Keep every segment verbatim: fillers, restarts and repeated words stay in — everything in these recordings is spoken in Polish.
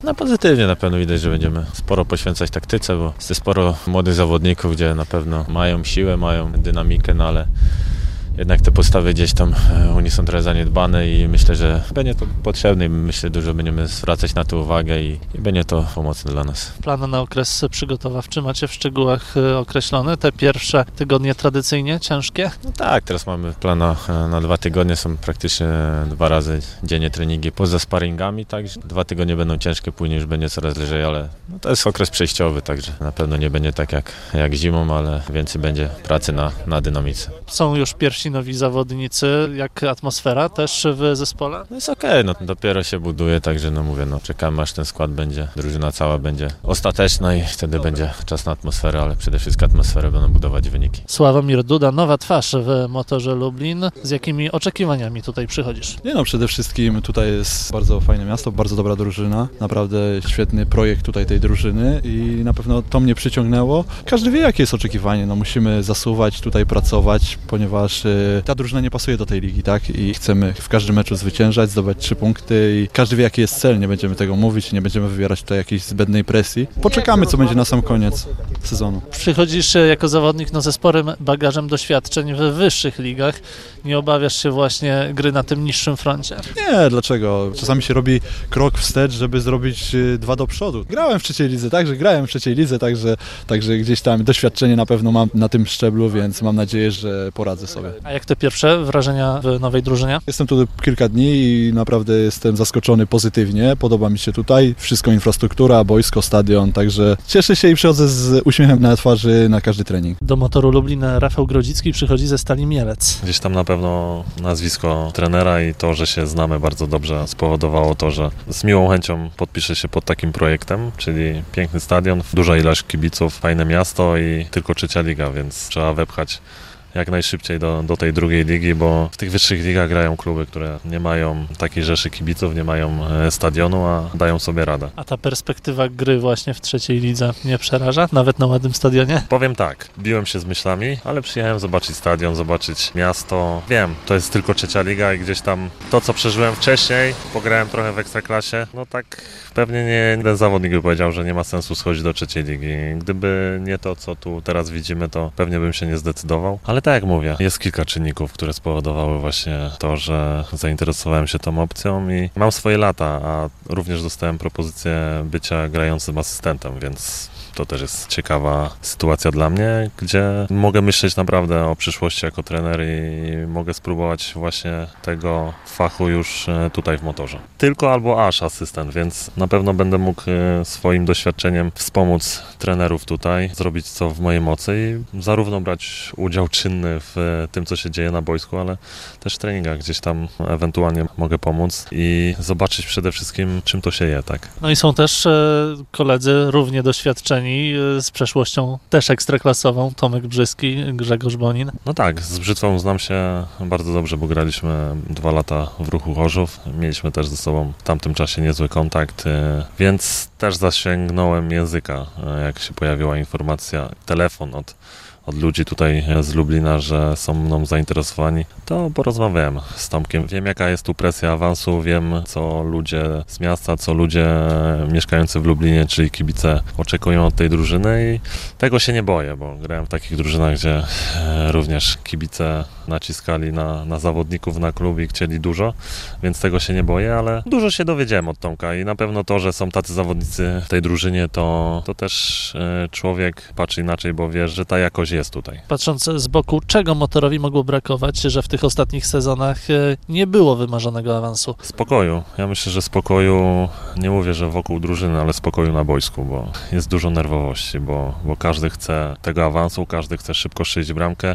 No pozytywnie na pewno widać, że będziemy sporo poświęcać taktyce, bo jest sporo młodych zawodników, gdzie na pewno mają siłę, mają dynamikę, no ale jednak te postawy gdzieś tam u nich są trochę zaniedbane i myślę, że będzie to potrzebne i myślę, dużo będziemy zwracać na to uwagę i, i będzie to pomocne dla nas. Plany na okres przygotowawczy macie w szczegółach określone? Te pierwsze tygodnie tradycyjnie ciężkie? No tak, teraz mamy plan na, na dwa tygodnie, są praktycznie dwa razy dziennie treningi poza sparingami, także dwa tygodnie będą ciężkie, później już będzie coraz lżej, ale no to jest okres przejściowy, także na pewno nie będzie tak jak, jak zimą, ale więcej będzie pracy na, na dynamice. Są już pierwsi nowi zawodnicy, jak atmosfera też w zespole? No jest okej, okay, no dopiero się buduje, także no mówię, no czekamy aż ten skład będzie, drużyna cała będzie ostateczna i wtedy będzie czas na atmosferę, ale przede wszystkim atmosferę będą budować wyniki. Sławomir Duda, nowa twarz w Motorze Lublin. Z jakimi oczekiwaniami tutaj przychodzisz? Nie no, przede wszystkim tutaj jest bardzo fajne miasto, bardzo dobra drużyna, naprawdę świetny projekt tutaj tej drużyny i na pewno to mnie przyciągnęło. Każdy wie, jakie jest oczekiwanie, no musimy zasuwać, tutaj pracować, ponieważ ta drużyna nie pasuje do tej ligi, tak? I chcemy w każdym meczu zwyciężać, zdobyć trzy punkty i każdy wie, jaki jest cel, nie będziemy tego mówić, nie będziemy wywierać tutaj jakiejś zbędnej presji. Poczekamy, co będzie na sam koniec sezonu. Przychodzisz jako zawodnik no, ze sporym bagażem doświadczeń w wyższych ligach. Nie obawiasz się właśnie gry na tym niższym froncie? Nie, dlaczego? Czasami się robi krok wstecz, żeby zrobić dwa do przodu. Grałem w trzeciej lidze, także grałem w trzeciej lidze, także, także gdzieś tam doświadczenie na pewno mam na tym szczeblu, więc mam nadzieję, że poradzę sobie. A jak te pierwsze wrażenia w nowej drużynie? Jestem tu kilka dni i naprawdę jestem zaskoczony pozytywnie. Podoba mi się tutaj. Wszystko infrastruktura, boisko, stadion, także cieszę się i przychodzę z uśmiechem na twarzy na każdy trening. Do Motoru Lublin Rafał Grodzicki przychodzi ze Stali Mielec. Gdzieś tam na pewno nazwisko trenera i to, że się znamy bardzo dobrze spowodowało to, że z miłą chęcią podpiszę się pod takim projektem, czyli piękny stadion, duża ilość kibiców, fajne miasto i tylko trzecia liga, więc trzeba wepchać jak najszybciej do, do tej drugiej ligi, bo w tych wyższych ligach grają kluby, które nie mają takiej rzeszy kibiców, nie mają stadionu, a dają sobie radę. A ta perspektywa gry właśnie w trzeciej lidze nie przeraża? Nawet na ładnym stadionie? Powiem tak, biłem się z myślami, ale przyjechałem zobaczyć stadion, zobaczyć miasto. Wiem, to jest tylko trzecia liga i gdzieś tam to, co przeżyłem wcześniej, pograłem trochę w Ekstraklasie, no tak pewnie nie jeden zawodnik by powiedział, że nie ma sensu schodzić do trzeciej ligi. Gdyby nie to, co tu teraz widzimy, to pewnie bym się nie zdecydował, ale tak jak mówię, jest kilka czynników, które spowodowały właśnie to, że zainteresowałem się tą opcją i mam swoje lata, a również dostałem propozycję bycia grającym asystentem, więc to też jest ciekawa sytuacja dla mnie, gdzie mogę myśleć naprawdę o przyszłości jako trener i mogę spróbować właśnie tego fachu już tutaj w Motorze. Tylko albo aż asystent, więc na pewno będę mógł swoim doświadczeniem wspomóc trenerów tutaj, zrobić co w mojej mocy i zarówno brać udział czynny w tym, co się dzieje na boisku, ale też w treningach gdzieś tam ewentualnie mogę pomóc i zobaczyć przede wszystkim, czym to się je, tak. No i są też koledzy równie doświadczeni z przeszłością też ekstraklasową, Tomek Brzyski, Grzegorz Bonin. No tak, z Brzytwą znam się bardzo dobrze, bo graliśmy dwa lata w Ruchu Chorzów. Mieliśmy też ze sobą w tamtym czasie niezły kontakt, więc też zasięgnąłem języka, jak się pojawiła informacja, telefon od od ludzi tutaj z Lublina, że są mną zainteresowani, to porozmawiałem z Tomkiem. Wiem, jaka jest tu presja awansu, wiem, co ludzie z miasta, co ludzie mieszkający w Lublinie, czyli kibice oczekują od tej drużyny i tego się nie boję, bo grałem w takich drużynach, gdzie również kibice naciskali na, na zawodników, na klub i chcieli dużo, więc tego się nie boję, ale dużo się dowiedziałem od Tomka i na pewno to, że są tacy zawodnicy w tej drużynie, to, to też człowiek patrzy inaczej, bo wie, że ta jakość jest tutaj. Patrząc z boku, czego Motorowi mogło brakować, że w tych ostatnich sezonach nie było wymarzonego awansu? Spokoju. Ja myślę, że spokoju, nie mówię, że wokół drużyny, ale spokoju na boisku, bo jest dużo nerwowości, bo, bo każdy chce tego awansu, każdy chce szybko strzelić bramkę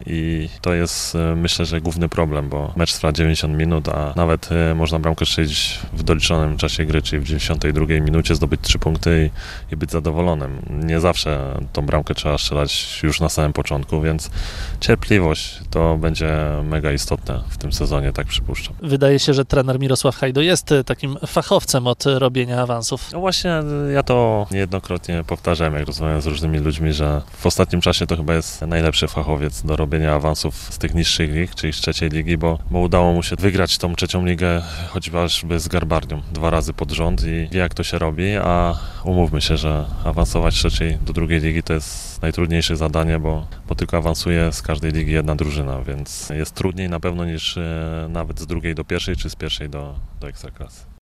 i to jest, myślę, że główny problem, bo mecz trwa dziewięćdziesiąt minut, a nawet można bramkę strzelić w doliczonym czasie gry, czyli w dziewięćdziesiątej drugiej minucie, zdobyć trzy punkty i, i być zadowolonym. Nie zawsze tą bramkę trzeba strzelać już na na samym początku, więc cierpliwość to będzie mega istotne w tym sezonie, tak przypuszczam. Wydaje się, że trener Mirosław Hajdo jest takim fachowcem od robienia awansów. No właśnie, ja to niejednokrotnie powtarzałem, jak rozmawiam z różnymi ludźmi, że w ostatnim czasie to chyba jest najlepszy fachowiec do robienia awansów z tych niższych lig, czyli z trzeciej ligi, bo, bo udało mu się wygrać tą trzecią ligę chociażby z Garbardią dwa razy pod rząd i wie, jak to się robi, a umówmy się, że awansować z trzeciej do drugiej ligi to jest najtrudniejsze zadanie, bo, bo tylko awansuje z każdej ligi jedna drużyna, więc jest trudniej na pewno niż e, nawet z drugiej do pierwszej, czy z pierwszej do, do Ekstraklasy.